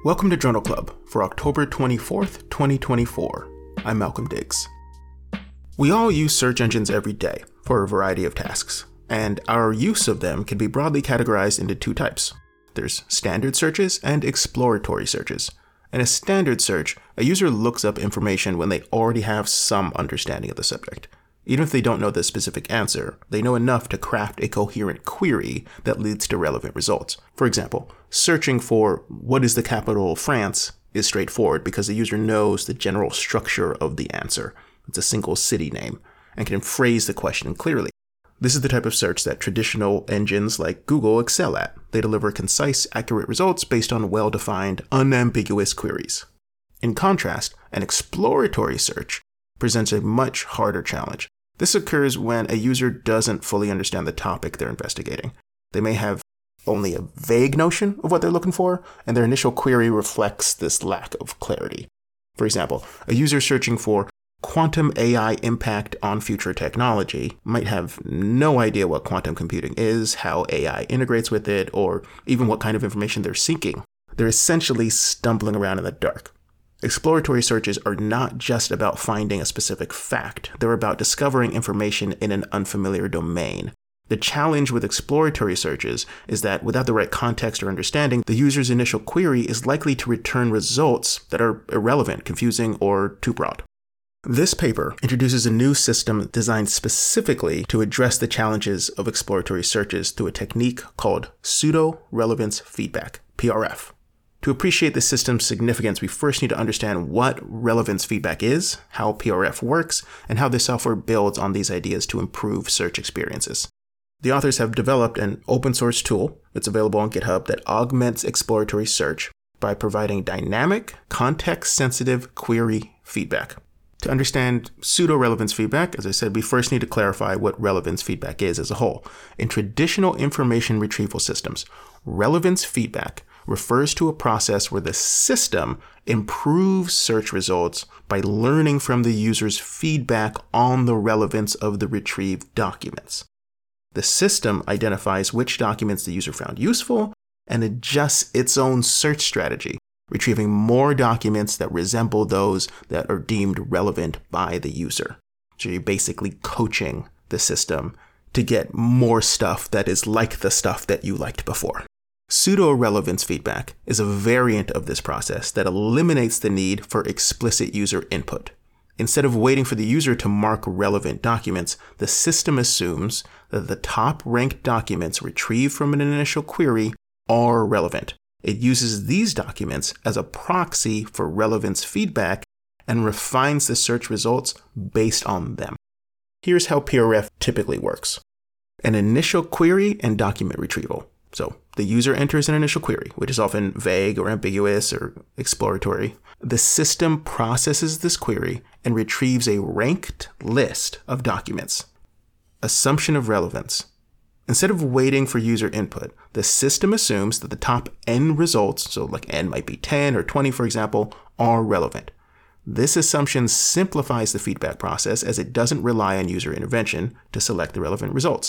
Welcome to Journal Club for October 24th, 2024. I'm Malcolm Diggs. We all use search engines every day for a variety of tasks, and our use of them can be broadly categorized into two types. There's standard searches and exploratory searches. In a standard search, a user looks up information when they already have some understanding of the subject. Even if they don't know the specific answer, they know enough to craft a coherent query that leads to relevant results. For example, searching for what is the capital of France is straightforward because the user knows the general structure of the answer. It's a single city name and can phrase the question clearly. This is the type of search that traditional engines like Google excel at. They deliver concise, accurate results based on well-defined, unambiguous queries. In contrast, an exploratory search presents a much harder challenge. This occurs when a user doesn't fully understand the topic they're investigating. They may have only a vague notion of what they're looking for, and their initial query reflects this lack of clarity. For example, a user searching for quantum AI impact on future technology might have no idea what quantum computing is, how AI integrates with it, or even what kind of information they're seeking. They're essentially stumbling around in the dark. Exploratory searches are not just about finding a specific fact. They're about discovering information in an unfamiliar domain. The challenge with exploratory searches is that without the right context or understanding, the user's initial query is likely to return results that are irrelevant, confusing, or too broad. This paper introduces a new system designed specifically to address the challenges of exploratory searches through a technique called pseudo-relevance feedback, PRF. To appreciate the system's significance, we first need to understand what relevance feedback is, how PRF works, and how the software builds on these ideas to improve search experiences. The authors have developed an open source tool that's available on GitHub that augments exploratory search by providing dynamic, context-sensitive query feedback. To understand pseudo-relevance feedback, as I said, we first need to clarify what relevance feedback is as a whole. In traditional information retrieval systems, relevance feedback refers to a process where the system improves search results by learning from the user's feedback on the relevance of the retrieved documents. The system identifies which documents the user found useful and adjusts its own search strategy, retrieving more documents that resemble those that are deemed relevant by the user. So you're basically coaching the system to get more stuff that is like the stuff that you liked before. Pseudo-relevance feedback is a variant of this process that eliminates the need for explicit user input. Instead of waiting for the user to mark relevant documents, the system assumes that the top-ranked documents retrieved from an initial query are relevant. It uses these documents as a proxy for relevance feedback and refines the search results based on them. Here's how PRF typically works. An initial query and document retrieval. So the user enters an initial query, which is often vague or ambiguous or exploratory. The system processes this query and retrieves a ranked list of documents. Assumption of relevance. Instead of waiting for user input, the system assumes that the top n results, so like n might be 10 or 20 for example, are relevant. This assumption simplifies the feedback process as it doesn't rely on user intervention to select the relevant results.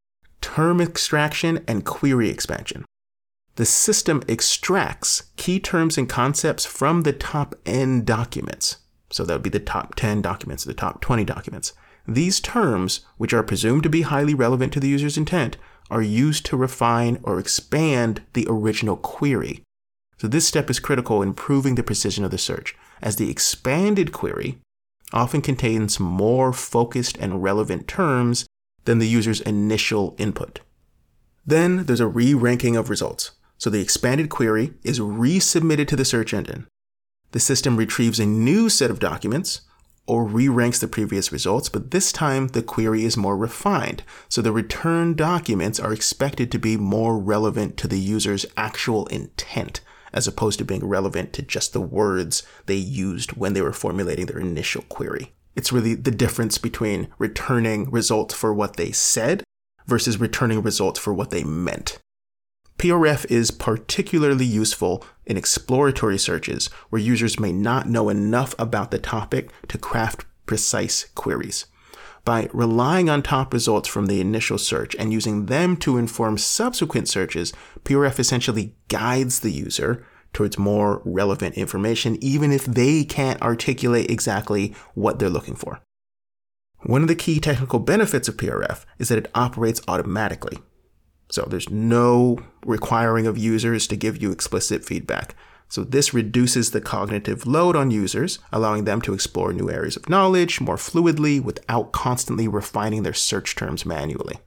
Term extraction and query expansion. The system extracts key terms and concepts from the top n documents. So that would be the top 10 documents, the top 20 documents. These terms, which are presumed to be highly relevant to the user's intent, are used to refine or expand the original query. So this step is critical in improving the precision of the search, as the expanded query often contains more focused and relevant terms than the user's initial input. Then there's a re-ranking of results. So the expanded query is resubmitted to the search engine. The system retrieves a new set of documents or re-ranks the previous results, but this time the query is more refined. So the returned documents are expected to be more relevant to the user's actual intent, as opposed to being relevant to just the words they used when they were formulating their initial query. It's really the difference between returning results for what they said versus returning results for what they meant. PRF is particularly useful in exploratory searches where users may not know enough about the topic to craft precise queries. By relying on top results from the initial search and using them to inform subsequent searches, PRF essentially guides the user towards more relevant information, even if they can't articulate exactly what they're looking for. One of the key technical benefits of PRF is that it operates automatically. So there's no requiring of users to give you explicit feedback. So this reduces the cognitive load on users, allowing them to explore new areas of knowledge more fluidly without constantly refining their search terms manually.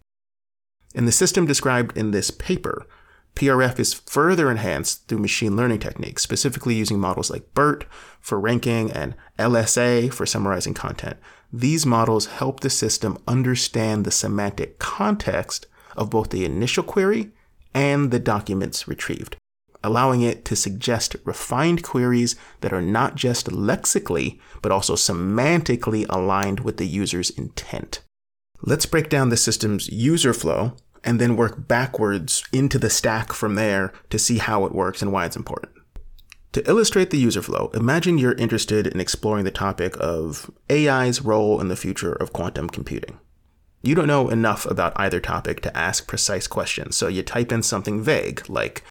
In the system described in this paper, PRF is further enhanced through machine learning techniques, specifically using models like BERT for ranking and LSA for summarizing content. These models help the system understand the semantic context of both the initial query and the documents retrieved, allowing it to suggest refined queries that are not just lexically, but also semantically aligned with the user's intent. Let's break down the system's user flow and then work backwards into the stack from there to see how it works and why it's important. To illustrate the user flow, imagine you're interested in exploring the topic of AI's role in the future of quantum computing. You don't know enough about either topic to ask precise questions, so you type in something vague like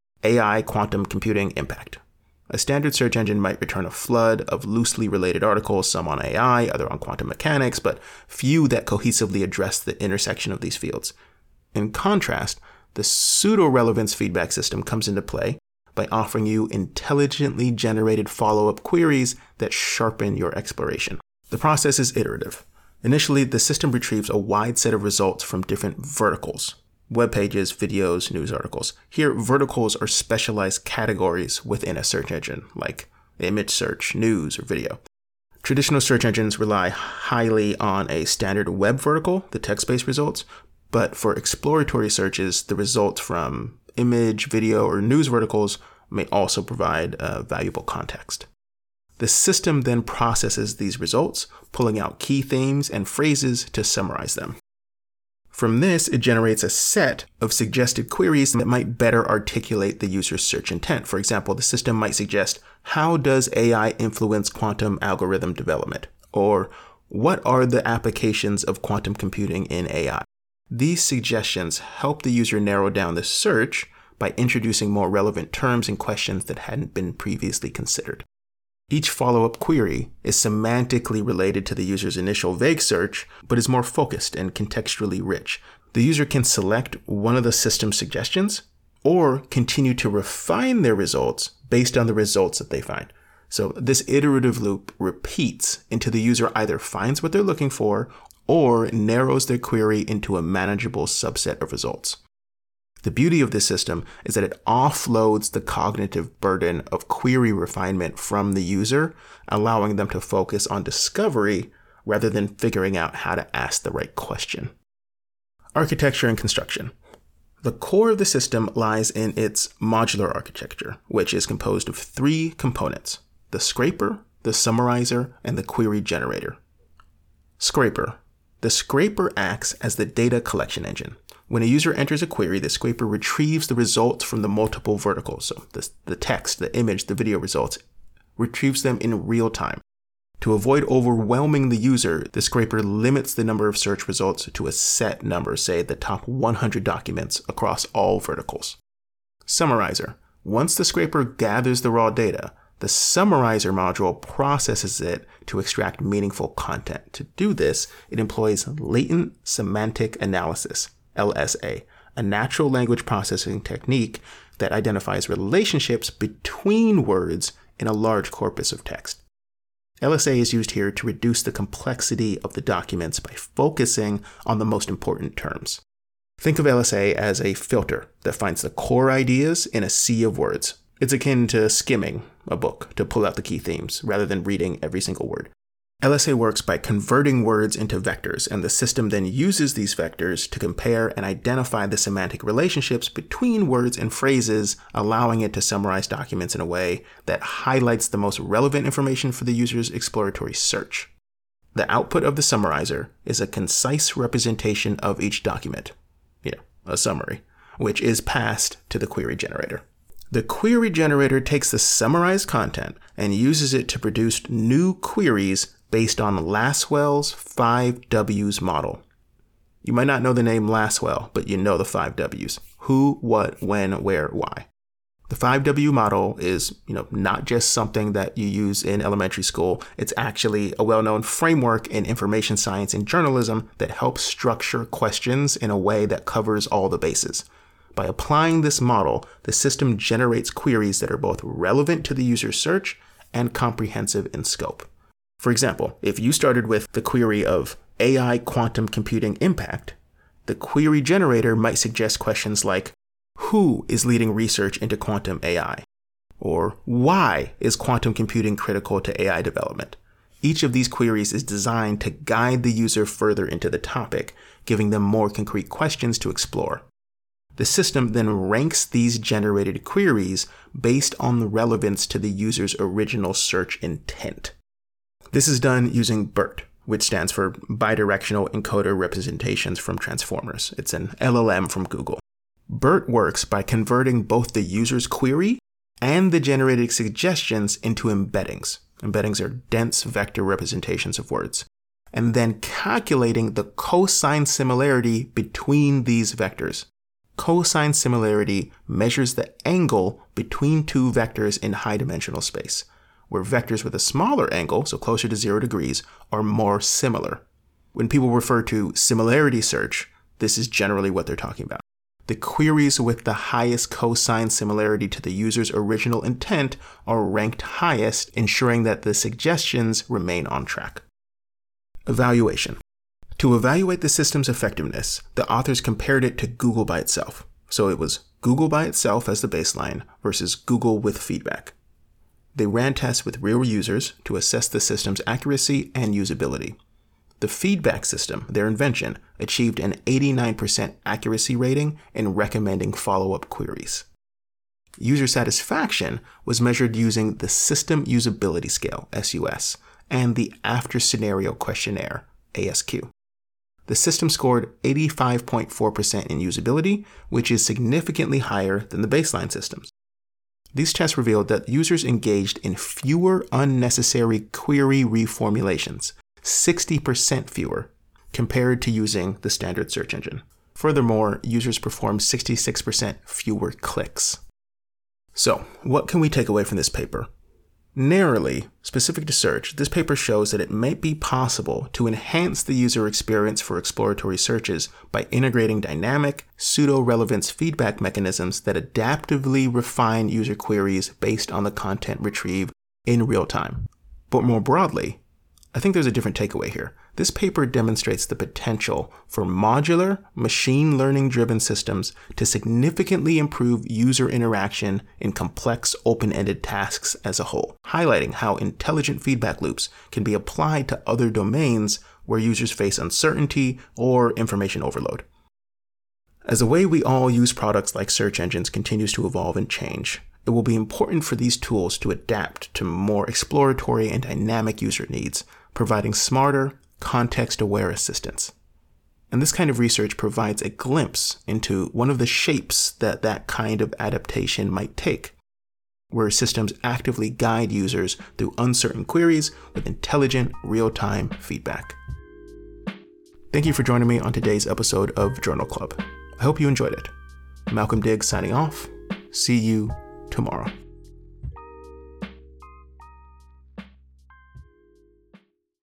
AI quantum computing impact. A standard search engine might return a flood of loosely related articles, some on AI, other on quantum mechanics, but few that cohesively address the intersection of these fields. In contrast, the pseudo-relevance feedback system comes into play by offering you intelligently generated follow-up queries that sharpen your exploration. The process is iterative. Initially, the system retrieves a wide set of results from different verticals: web pages, videos, news articles. Here, verticals are specialized categories within a search engine, like image search, news, or video. Traditional search engines rely highly on a standard web vertical, the text-based results, but for exploratory searches, the results from image, video, or news verticals may also provide valuable context. The system then processes these results, pulling out key themes and phrases to summarize them. From this, it generates a set of suggested queries that might better articulate the user's search intent. For example, the system might suggest, how does AI influence quantum algorithm development? Or, what are the applications of quantum computing in AI? These suggestions help the user narrow down the search by introducing more relevant terms and questions that hadn't been previously considered. Each follow-up query is semantically related to the user's initial vague search, but is more focused and contextually rich. The user can select one of the system's suggestions or continue to refine their results based on the results that they find. So this iterative loop repeats until the user either finds what they're looking for or narrows their query into a manageable subset of results. The beauty of this system is that it offloads the cognitive burden of query refinement from the user, allowing them to focus on discovery rather than figuring out how to ask the right question. Architecture and construction. The core of the system lies in its modular architecture, which is composed of three components: the scraper, the summarizer, and the query generator. Scraper. The scraper acts as the data collection engine. When a user enters a query, the scraper retrieves the results from the multiple verticals, so the text, the image, the video results, retrieves them in real time. To avoid overwhelming the user, the scraper limits the number of search results to a set number, say the top 100 documents across all verticals. Summarizer. Once the scraper gathers the raw data, the summarizer module processes it to extract meaningful content. To do this, it employs latent semantic analysis, LSA, a natural language processing technique that identifies relationships between words in a large corpus of text. LSA is used here to reduce the complexity of the documents by focusing on the most important terms. Think of LSA as a filter that finds the core ideas in a sea of words. It's akin to skimming a book to pull out the key themes rather than reading every single word. LSA works by converting words into vectors, and the system then uses these vectors to compare and identify the semantic relationships between words and phrases, allowing it to summarize documents in a way that highlights the most relevant information for the user's exploratory search. The output of the summarizer is a concise representation of each document, a summary, which is passed to the query generator. The query generator takes the summarized content and uses it to produce new queries based on Lasswell's 5 W's model. You might not know the name Lasswell, but you know the 5 W's: who, what, when, where, why. The 5W model is, not just something that you use in elementary school. It's actually a well-known framework in information science and journalism that helps structure questions in a way that covers all the bases. By applying this model, the system generates queries that are both relevant to the user's search and comprehensive in scope. For example, if you started with the query of AI quantum computing impact, the query generator might suggest questions like, who is leading research into quantum AI? Or why is quantum computing critical to AI development? Each of these queries is designed to guide the user further into the topic, giving them more concrete questions to explore. The system then ranks these generated queries based on the relevance to the user's original search intent. This is done using BERT, which stands for Bidirectional Encoder Representations from Transformers. It's an LLM from Google. BERT works by converting both the user's query and the generated suggestions into embeddings. Embeddings are dense vector representations of words, and then calculating the cosine similarity between these vectors. Cosine similarity measures the angle between two vectors in high-dimensional space, where vectors with a smaller angle, so closer to 0 degrees, are more similar. When people refer to similarity search, this is generally what they're talking about. The queries with the highest cosine similarity to the user's original intent are ranked highest, ensuring that the suggestions remain on track. Evaluation. To evaluate the system's effectiveness, the authors compared it to Google by itself. So it was Google by itself as the baseline versus Google with feedback. They ran tests with real users to assess the system's accuracy and usability. The feedback system, their invention, achieved an 89% accuracy rating in recommending follow-up queries. User satisfaction was measured using the System Usability Scale, SUS, and the After Scenario Questionnaire, ASQ. The system scored 85.4% in usability, which is significantly higher than the baseline systems. These tests revealed that users engaged in fewer unnecessary query reformulations, 60% fewer, compared to using the standard search engine. Furthermore, users performed 66% fewer clicks. So, what can we take away from this paper? Narrowly, specific to search, this paper shows that it might be possible to enhance the user experience for exploratory searches by integrating dynamic, pseudo-relevance feedback mechanisms that adaptively refine user queries based on the content retrieved in real time. But more broadly, I think there's a different takeaway here. This paper demonstrates the potential for modular, machine learning-driven systems to significantly improve user interaction in complex, open-ended tasks as a whole, highlighting how intelligent feedback loops can be applied to other domains where users face uncertainty or information overload. As the way we all use products like search engines continues to evolve and change, it will be important for these tools to adapt to more exploratory and dynamic user needs, providing smarter, context-aware assistance. And this kind of research provides a glimpse into one of the shapes that kind of adaptation might take, where systems actively guide users through uncertain queries with intelligent, real-time feedback. Thank you for joining me on today's episode of Journal Club. I hope you enjoyed it. Malcolm Diggs signing off. See you tomorrow.